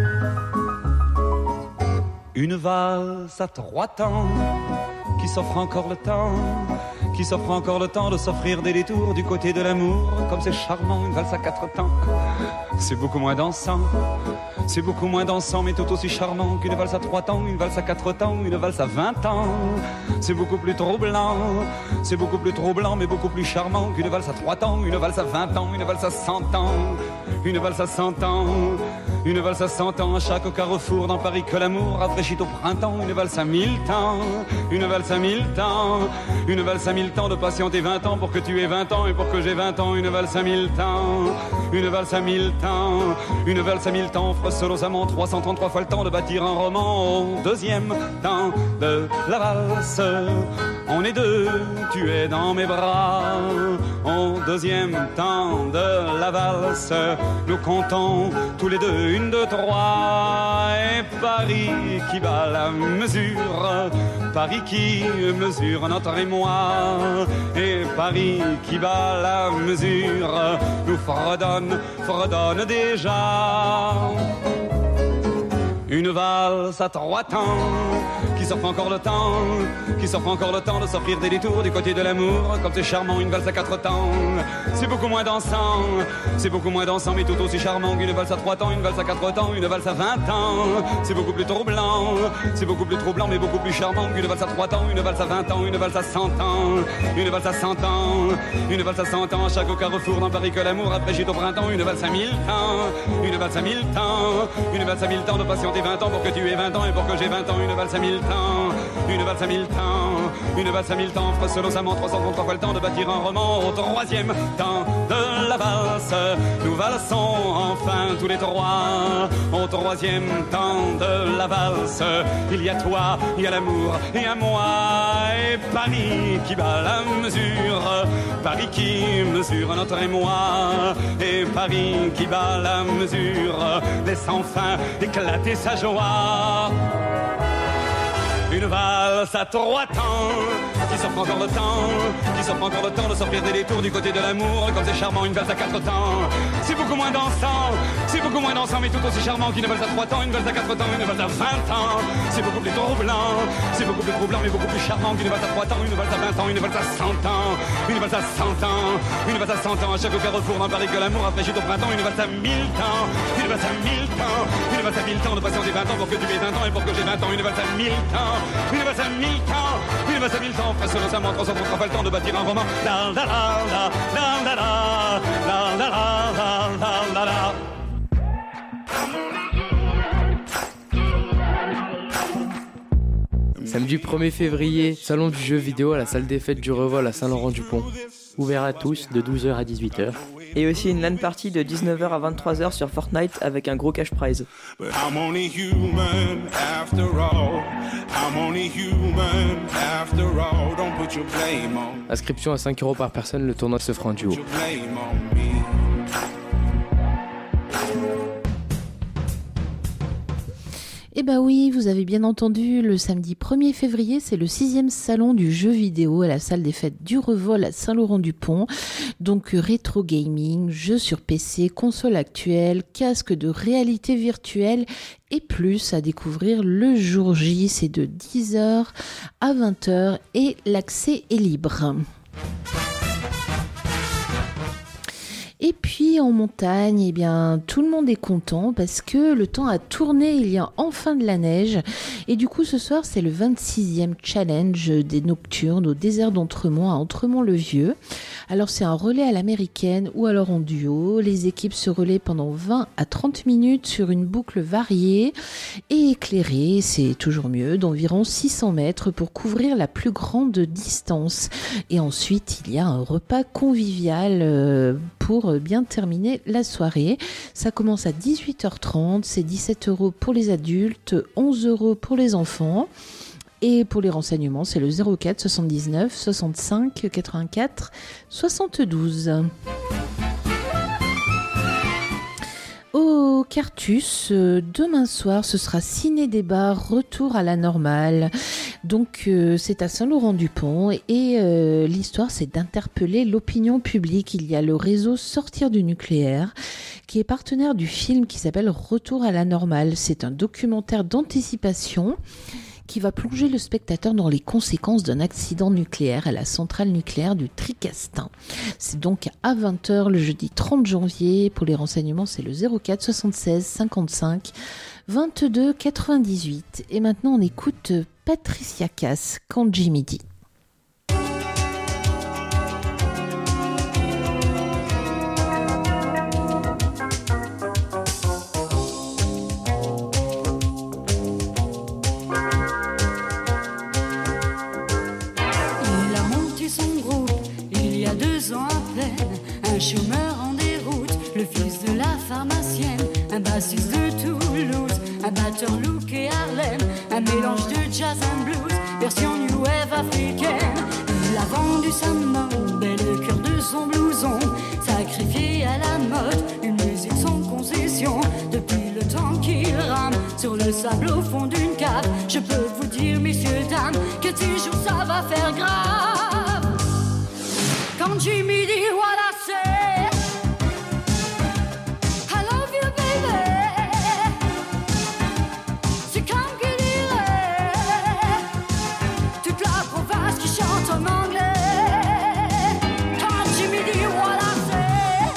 Une valse à 3 temps qui s'offre encore le temps de s'offrir des détours du côté de l'amour. Comme c'est charmant, une valse à 4 temps. C'est beaucoup moins dansant, mais tout aussi charmant qu'une valse à 3 temps, une valse à 4 temps, une valse à 20 ans. C'est beaucoup plus troublant, mais beaucoup plus charmant qu'une valse à 3 temps, une valse à 20 ans, une valse à 100 ans, une valse à 100 ans, une valse à 100 ans. À chaque carrefour dans Paris que l'amour rafraîchit au printemps, une valse à 1000 temps, une valse à 1000 temps, une valse à 1000 temps de patienter 20 ans pour que tu aies 20 ans et pour que j'ai 20 ans, une valse à 1000 temps, une valse à 1000 temps, une valse à 1000 temps offre seul aux amants, 333 fois le temps de bâtir un roman. Au deuxième temps de la valse, on est deux, tu es dans mes bras. Au deuxième temps de la valse, nous comptons tous les deux, 1, 2, 3. Et Paris qui bat la mesure, Paris qui mesure notre émoi. Et Paris qui bat la mesure, nous fredonne déjà. Une valse à 3 temps, qui s'offre encore le temps, qui s'offre encore le temps de s'offrir des détours du côté de l'amour. Comme c'est charmant, une valse à 4 temps, c'est beaucoup moins dansant, c'est beaucoup moins dansant, mais tout aussi charmant qu'une valse à 3 temps, une valse à 4 temps, une valse à 20 ans. C'est beaucoup plus troublant, c'est beaucoup plus troublant, mais beaucoup plus charmant qu'une valse à 3 temps, une valse à 20 ans, une valse à 100 ans, une valse à 100 ans, une valse à 100 ans. À chaque carrefour dans Paris que l'amour après gîte au printemps, une valse à 1000 temps, une valse à 1000 temps, une valse à 1000 temps de patienter 20 ans pour que tu aies 20 ans et pour que j'ai 20 ans, une valse à 1000 temps, une valse à 1000 temps, une valse à 1000 temps, offre seul aux amants, 333 fois le temps de bâtir un roman. Au troisième temps de la valse, nous valsons enfin tous les trois. Au troisième temps de la valse, il y a toi, il y a l'amour et à moi. Et Paris qui bat la mesure, Paris qui mesure notre émoi. Et Paris qui bat la mesure, laisse enfin éclater sa joie. Une valse à 3 temps, qui s'offre encore le temps, qui s'offre encore le temps de s'offrir des détours du côté de l'amour. Comme c'est charmant, une valse à 4 temps, c'est beaucoup moins dansant, c'est beaucoup moins dansant, mais tout aussi charmant qu'une valse à 3 temps, une valse à 4 temps, une valse à 20 ans. C'est beaucoup plus troublant, c'est beaucoup plus troublant, mais beaucoup plus charmant qu'une valse à 3 temps, une valse à 20 ans, une valse à 100 ans, une valse à 100 ans, une valse à 100 ans. À chaque carrefour dans Paris que l'amour après gîte au printemps, une valse à 1000 temps, une valse à 1000 temps, une valse à 1000 temps de patienter 20 ans pour que tu aies 20 ans et pour que j'ai 20 ans, une valse à 1000 temps, une valse à 1000 temps, une valse à 1000 temps. Face aux amants, 333 fois le temps de bâtir un roman. La la la la la la la la la la la la. Samedi 1er février, salon du jeu vidéo à la salle des fêtes du Revol à Saint-Laurent-du-Pont. Ouvert à tous de 12h à 18h. Et aussi une LAN party de 19h à 23h sur Fortnite avec un gros cash prize. Inscription à 5 € par personne, le tournoi se fera en duo. Eh ben oui, vous avez bien entendu, le samedi 1er février, c'est le 6e salon du jeu vidéo à la salle des fêtes du Revol à Saint-Laurent-du-Pont. Donc rétro gaming, jeux sur PC, consoles actuelles, casques de réalité virtuelle et plus à découvrir le jour J. C'est de 10h à 20h et l'accès est libre. Et puis en montagne, eh bien, tout le monde est content parce que le temps a tourné, il y a enfin de la neige. Et du coup, ce soir, c'est le 26e challenge des nocturnes au désert d'Entremont, à Entremont-le-Vieux. Alors, c'est un relais à l'américaine ou alors en duo. Les équipes se relaient pendant 20 à 30 minutes sur une boucle variée et éclairée, c'est toujours mieux, d'environ 600 mètres pour couvrir la plus grande distance. Et ensuite, il y a un repas convivial pour bien terminer la soirée. Ça commence à 18h30, c'est 17 € pour les adultes, 11 € pour les enfants. Et pour les renseignements, c'est le 04 79 65 84 72. Au Cartus, demain soir, ce sera ciné-débat, retour à la normale. Donc, c'est à Saint-Laurent-du-Pont et l'histoire, c'est d'interpeller l'opinion publique. Il y a le réseau Sortir du nucléaire qui est partenaire du film qui s'appelle Retour à la normale. C'est un documentaire d'anticipation qui va plonger le spectateur dans les conséquences d'un accident nucléaire à la centrale nucléaire du Tricastin. C'est donc à 20h le jeudi 30 janvier. Pour les renseignements, c'est le 04 76 55 22 98. Et maintenant, on écoute Patricia Cass, Quand Jimmy dit. Un chômeur en déroute le fils de la pharmacienne, un bassiste de Toulouse, un batteur look et Harlem, un mélange de jazz and blues, version new wave africaine. Il a vendu sa mode et le cœur de son blouson, sacrifié à la mode, une musique sans concession. Depuis le temps qu'il rame sur le sable au fond d'une cave, je peux vous dire, messieurs, dames, que ces jours ça va faire grave. Quand Jimmy dit what I say, I love you baby, c'est comme qui dirait toute la province qui chante en anglais. Quand Jimmy dit what I say,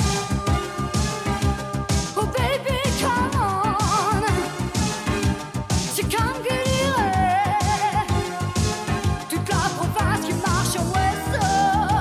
oh baby come on, c'est comme qui dirait toute la province qui marche au West Side.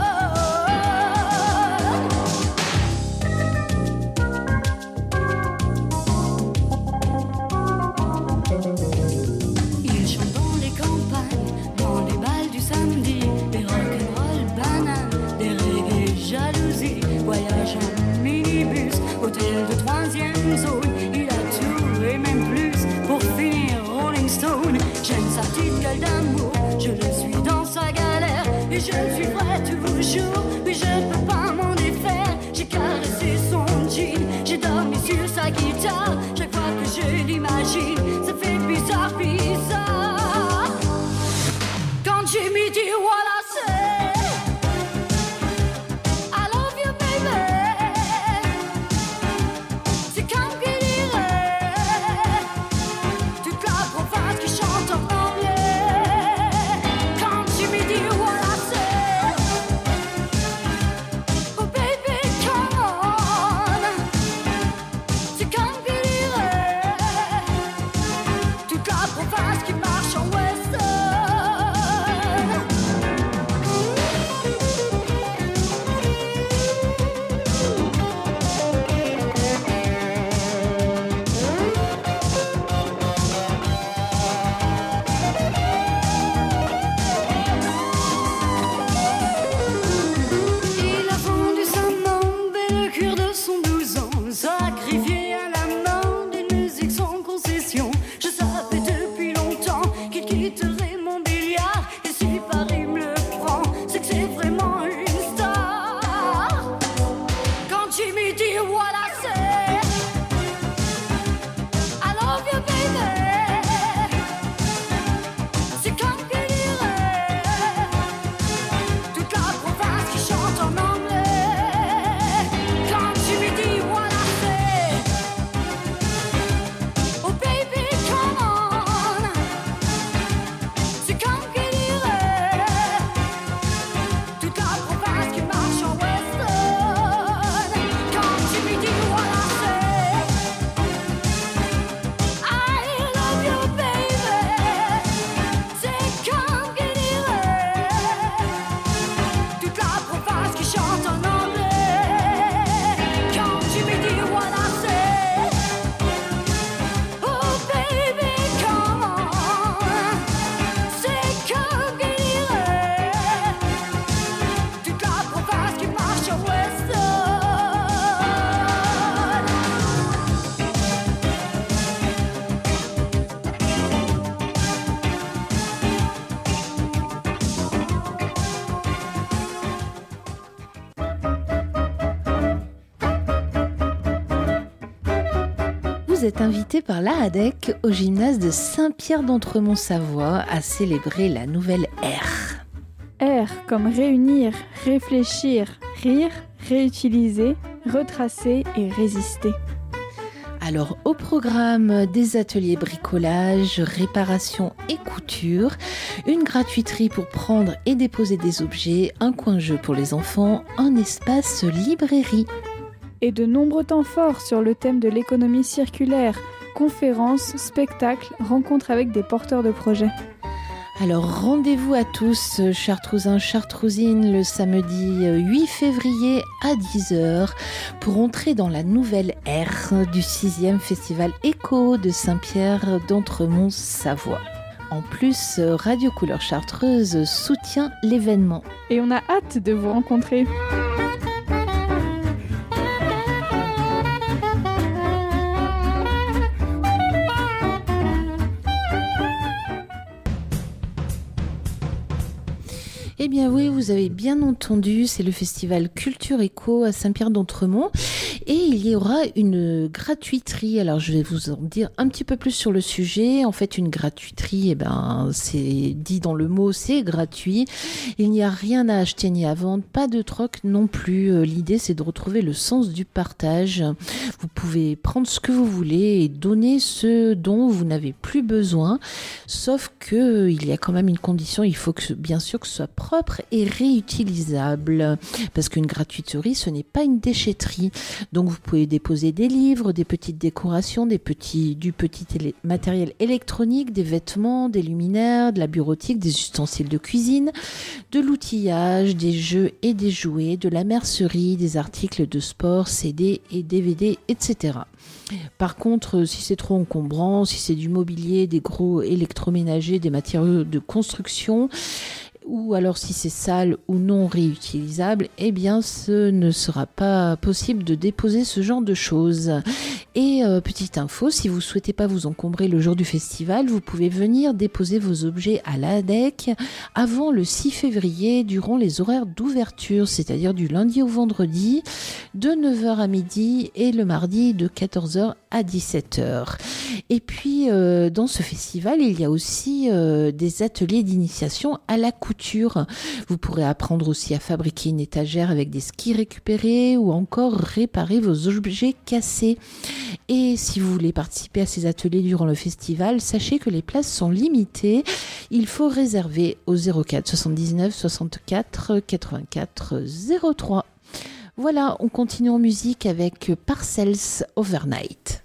Il chante dans les campagnes, dans les balles du samedi, des rock'n'roll bananes, des reggae jalousies, voyage en minibus, hôtel de 3e zone. Il a tout et même plus pour finir Rolling Stone. J'aime sa petite gueule d'amour, je le suis dans sa galère et je le suivrai toujours. Mais je peux pas m'en défaire, j'ai caressé son jean, j'ai dormi sur sa guitare. Chaque fois que je l'imagine, ça fait bizarre, bizarre. Quand Jimmy dit what I say, I love you baby, c'est comme qui dirait toute la province qui chante en anglais. Quand Jimmy dit what I say, oh baby come on, c'est comme qui dirait toute la province qui marche en West Side. Il a vendu sa mambe et le cuir de son blouson, sacrifié à la mode, une musique sans concession. Je savais depuis longtemps qu'il quitterait mon billard, et si Paris me le prend, c'est que c'est vraiment une star. Quand Jimmy dit what I say, I love you baby, c'est comme qui dirait toute la province qui chante en anglais. Quand Jimmy dit what I say, oh baby come on, c'est comme qui dirait toute la province qui marche en West Side. Quand Jimmy dit what I say, I love you baby, c'est comme qui dirait toute la province qui chante en anglais. Quand Jimmy dit what I say, oh baby come on, c'est comme qui dirait toute la province qui marche au West Side. Vous êtes invité par l'AADEC au gymnase de Saint-Pierre d'Entremont-Savoie à célébrer la nouvelle ère. R comme réunir, réfléchir, rire, réutiliser, retracer et résister. Alors au programme des ateliers bricolage, réparation et couture, une gratuiterie pour prendre et déposer des objets, un coin jeu pour les enfants, un espace librairie. Et de nombreux temps forts sur le thème de l'économie circulaire, conférences, spectacles, rencontres avec des porteurs de projets. Alors rendez-vous à tous, Chartrousins, Chartrousines, le samedi 8 février à 10h pour entrer dans la nouvelle ère du 6e festival Écho de Saint-Pierre d'Entremont-Savoie. En plus, Radio Couleur Chartreuse soutient l'événement. Et on a hâte de vous rencontrer. Eh bien oui, vous avez bien entendu, c'est le festival Culture Éco à Saint-Pierre-d'Entremont et il y aura une gratuiterie. Alors je vais vous en dire un petit peu plus sur le sujet. En fait, une gratuiterie, c'est dit dans le mot, c'est gratuit. Il n'y a rien à acheter ni à vendre, pas de troc non plus. L'idée, c'est de retrouver le sens du partage. Vous pouvez prendre ce que vous voulez et donner ce dont vous n'avez plus besoin, sauf que il y a quand même une condition, il faut que bien sûr que ce soit propre et réutilisable, parce qu'une gratuiterie, ce n'est pas une déchetterie. Donc vous pouvez déposer des livres, des petites décorations, du petit matériel électronique, des vêtements, des luminaires, de la bureautique, des ustensiles de cuisine, de l'outillage, des jeux et des jouets, de la mercerie, des articles de sport, CD et DVD, etc. Par contre, si c'est trop encombrant, si c'est du mobilier, des gros électroménagers, des matériaux de construction, ou alors si c'est sale ou non réutilisable, eh bien ce ne sera pas possible de déposer ce genre de choses. Et petite info, si vous ne souhaitez pas vous encombrer le jour du festival, vous pouvez venir déposer vos objets à l'ADEC avant le 6 février durant les horaires d'ouverture, c'est-à-dire du lundi au vendredi de 9h à midi et le mardi de 14h à 17h. Et puis dans ce festival, il y a aussi des ateliers d'initiation à la couture. Vous pourrez apprendre aussi à fabriquer une étagère avec des skis récupérés ou encore réparer vos objets cassés. Et si vous voulez participer à ces ateliers durant le festival, sachez que les places sont limitées. Il faut réserver au 04 79 64 84 03. Voilà, on continue en musique avec Parcells Overnight.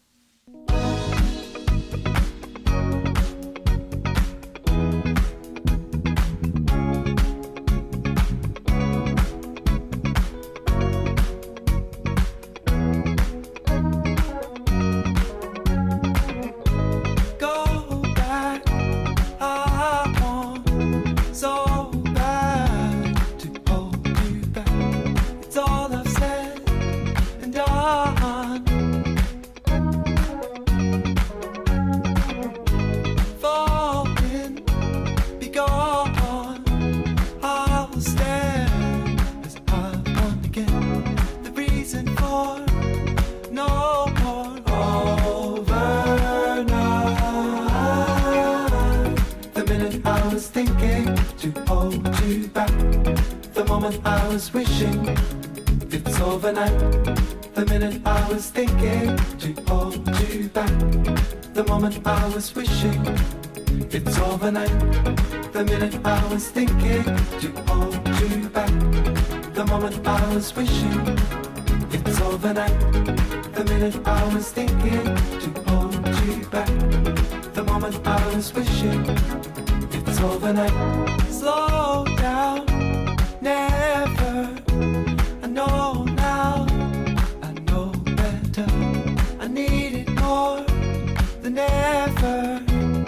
I was wishing it's overnight. The minute I was thinking to hold you back. The moment I was wishing it's overnight. The minute I was thinking to hold you back. The moment I was wishing it's overnight. The minute I was thinking to hold you back. The moment I was wishing it's overnight. Slow down. Never, I know now, I know better. I need it more than ever.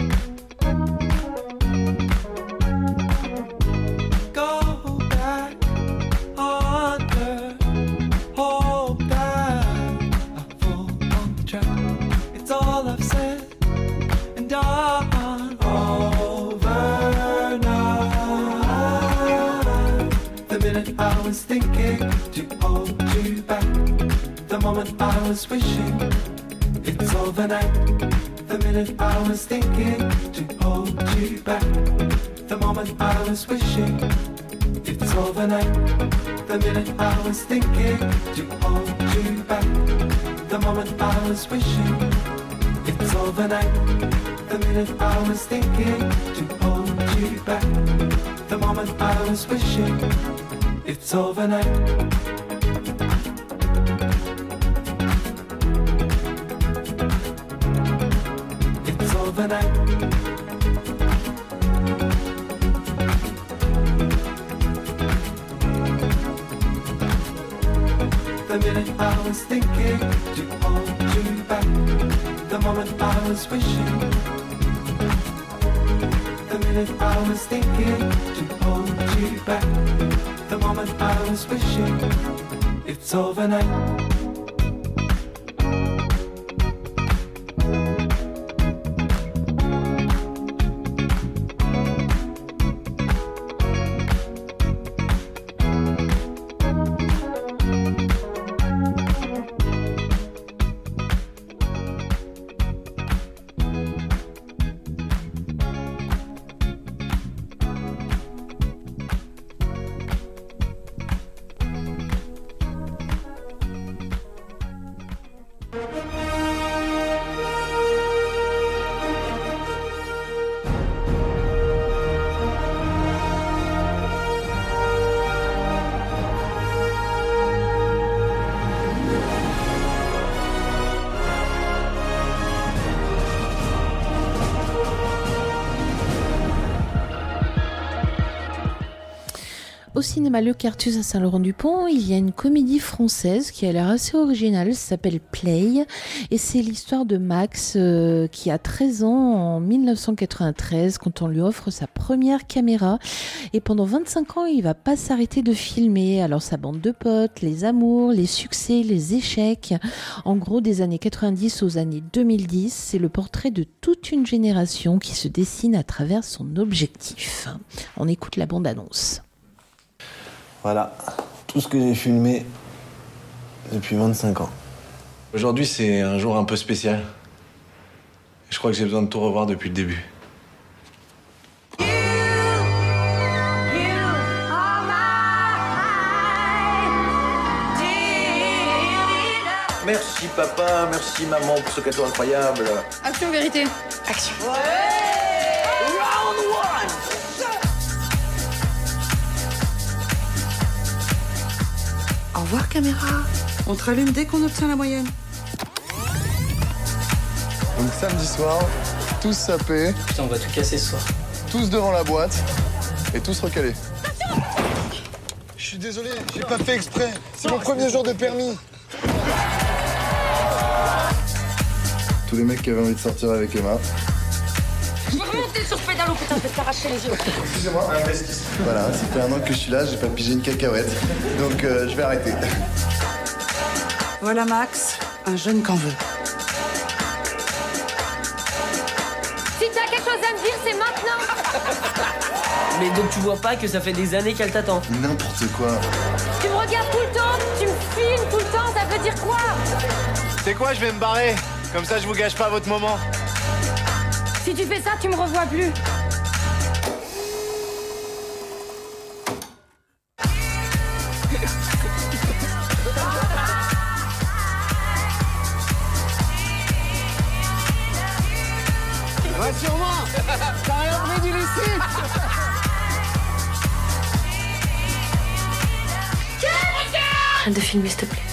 Go back under, hope that I fall on the track. It's all I've said and done. I was thinking to hold you back. The moment I was wishing it's overnight. The minute I was thinking to hold you back. The moment I was wishing it's overnight. The minute I was thinking to hold you back. The moment I was wishing it's overnight. The minute I was thinking to hold you back. The moment I was wishing it's overnight. It's overnight. The minute I was thinking to hold you back. The moment I was wishing. The minute I was thinking to hold you back. The moment I was wishing it's overnight. Au cinéma Le Cartus à Saint-Laurent-du-Pont, il y a une comédie française qui a l'air assez originale, ça s'appelle Play, et c'est l'histoire de Max qui a 13 ans en 1993 quand on lui offre sa première caméra, et pendant 25 ans il va pas s'arrêter de filmer, alors sa bande de potes, les amours, les succès, les échecs, en gros des années 90 aux années 2010, c'est le portrait de toute une génération qui se dessine à travers son objectif. On écoute la bande-annonce. Voilà, tout ce que j'ai filmé depuis 25 ans. Aujourd'hui, c'est un jour un peu spécial. Je crois que j'ai besoin de tout revoir depuis le début. Merci papa, merci maman pour ce cadeau incroyable. Action, vérité. Action. Round one. Au revoir, caméra. On te rallume dès qu'on obtient la moyenne. Donc samedi soir, tous sapés. Putain, on va tout casser ce soir. Tous devant la boîte et tous recalés. Je suis désolé, j'ai pas fait exprès. C'est mon premier jour de permis. Tous les mecs qui avaient envie de sortir avec Emma. Je veux remonter sur ce pédalo, putain, je vais t'arracher les yeux. Excusez-moi, voilà, ça fait un an que je suis là, j'ai pas pigé une cacahuète. Donc je vais arrêter. Voilà Max, un jeune qu'en veut. Si t'as quelque chose à me dire, c'est maintenant. Mais donc tu vois pas que ça fait des années qu'elle t'attend? N'importe quoi. Tu me regardes tout le temps, tu me filmes tout le temps, ça veut dire quoi? C'est quoi, je vais me barrer. Comme ça, je vous gâche pas votre moment. Si tu fais ça, tu me revois plus. Rassure-moi, t'as rien pris du lycée. Arrête de filmer, s'il te plaît.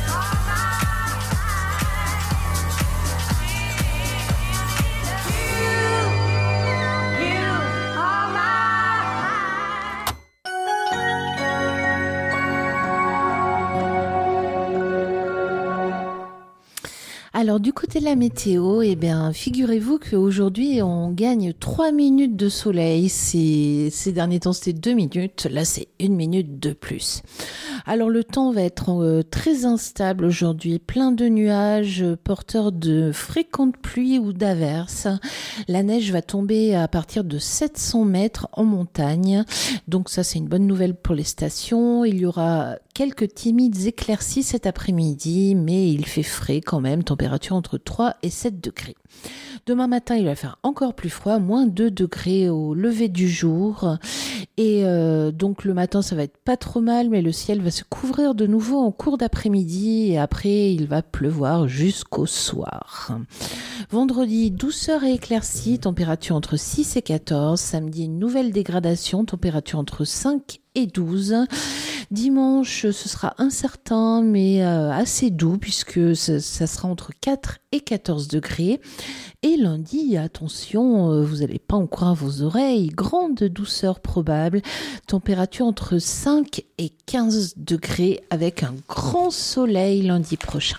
Alors du côté de la météo, eh bien, figurez-vous qu'aujourd'hui on gagne 3 minutes de soleil. Ces derniers temps c'était 2 minutes, là c'est 1 minute de plus. Alors le temps va être très instable aujourd'hui, plein de nuages, porteurs de fréquentes pluies ou d'averses. La neige va tomber à partir de 700 mètres en montagne, donc ça c'est une bonne nouvelle pour les stations. Il y aura quelques timides éclaircies cet après-midi, mais il fait frais quand même, température entre 3 et 7 degrés. Demain matin, il va faire encore plus froid, moins 2 degrés au lever du jour. Et donc le matin, ça va être pas trop mal, mais le ciel va se couvrir de nouveau en cours d'après-midi et après, il va pleuvoir jusqu'au soir. Vendredi, douceur et éclaircie, température entre 6 et 14. Samedi, une nouvelle dégradation, température entre 5 et 12. Dimanche, ce sera incertain, mais assez doux, puisque ça sera entre 4 et 14 degrés. Et lundi, attention, vous n'allez pas en croire vos oreilles, grande douceur probable, température entre 5 et 15 degrés, avec un grand soleil lundi prochain.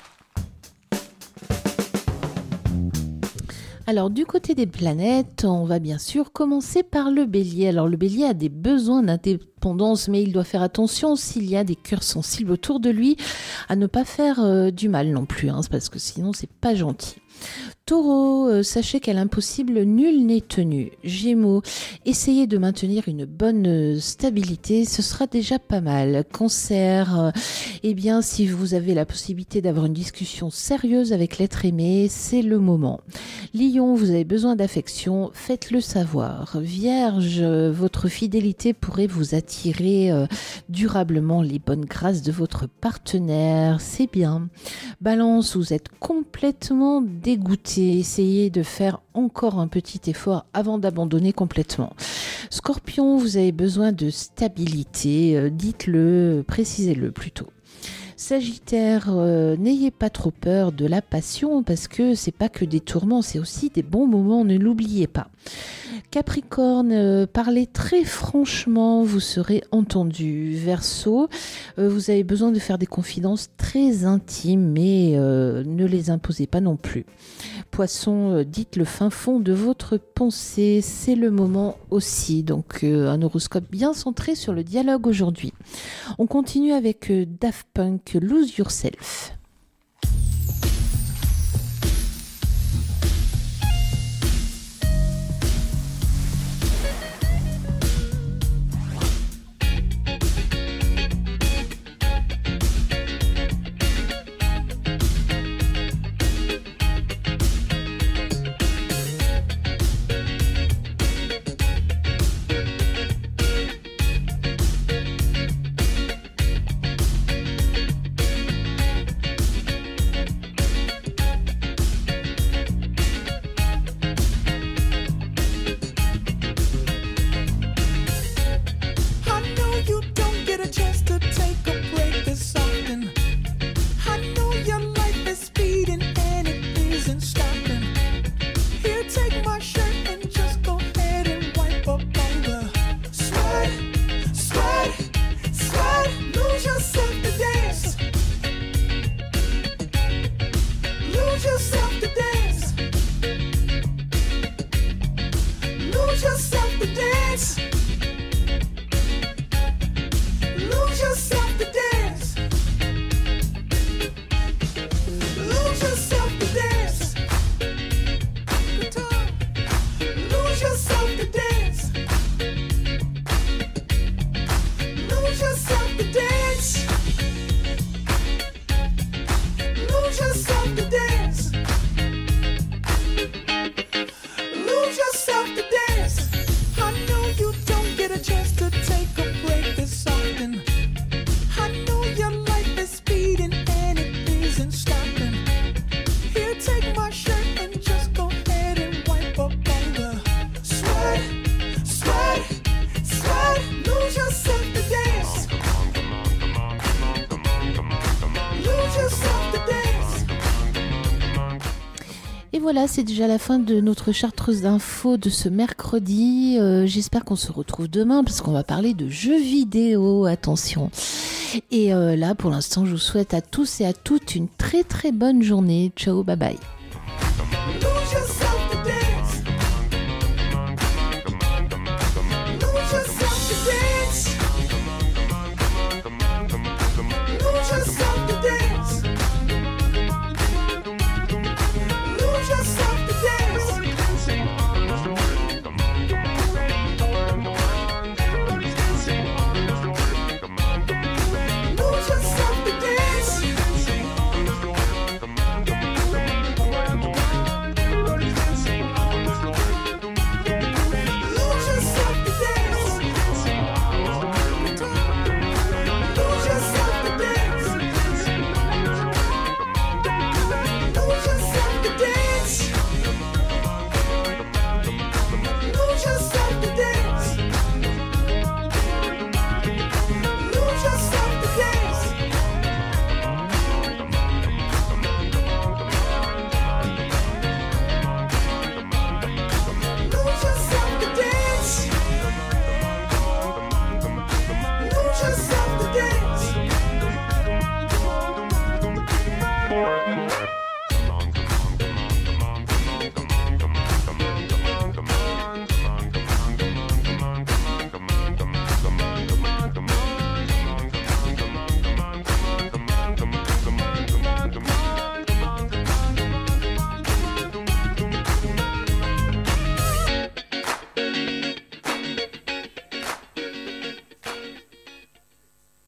Alors du côté des planètes, on va bien sûr commencer par le Bélier. Alors le Bélier a des besoins d'indépendance, mais il doit faire attention s'il y a des cœurs sensibles autour de lui à ne pas faire du mal non plus, parce que sinon c'est pas gentil. Taureau, sachez qu'à l'impossible, nul n'est tenu. Gémeaux, essayez de maintenir une bonne stabilité, ce sera déjà pas mal. Cancer, eh bien, si vous avez la possibilité d'avoir une discussion sérieuse avec l'être aimé, c'est le moment. Lion, vous avez besoin d'affection, faites-le savoir. Vierge, votre fidélité pourrait vous attirer durablement les bonnes grâces de votre partenaire, c'est bien. Balance, vous êtes complètement dégoûté. Essayez de faire encore un petit effort avant d'abandonner complètement. Scorpion, vous avez besoin de stabilité, dites-le, précisez-le plutôt. Sagittaire, n'ayez pas trop peur de la passion parce que c'est pas que des tourments, c'est aussi des bons moments, ne l'oubliez pas. Capricorne, parlez très franchement, vous serez entendu. Verseau, vous avez besoin de faire des confidences très intimes, mais ne les imposez pas non plus. Poisson, dites le fin fond de votre pensée, c'est le moment aussi. Donc un horoscope bien centré sur le dialogue aujourd'hui. On continue avec Daft Punk, Lose Yourself. Voilà, c'est déjà la fin de notre chartreuse d'infos de ce mercredi. J'espère qu'on se retrouve demain parce qu'on va parler de jeux vidéo, attention. Et là, pour l'instant, je vous souhaite à tous et à toutes une très très bonne journée. Ciao, bye bye.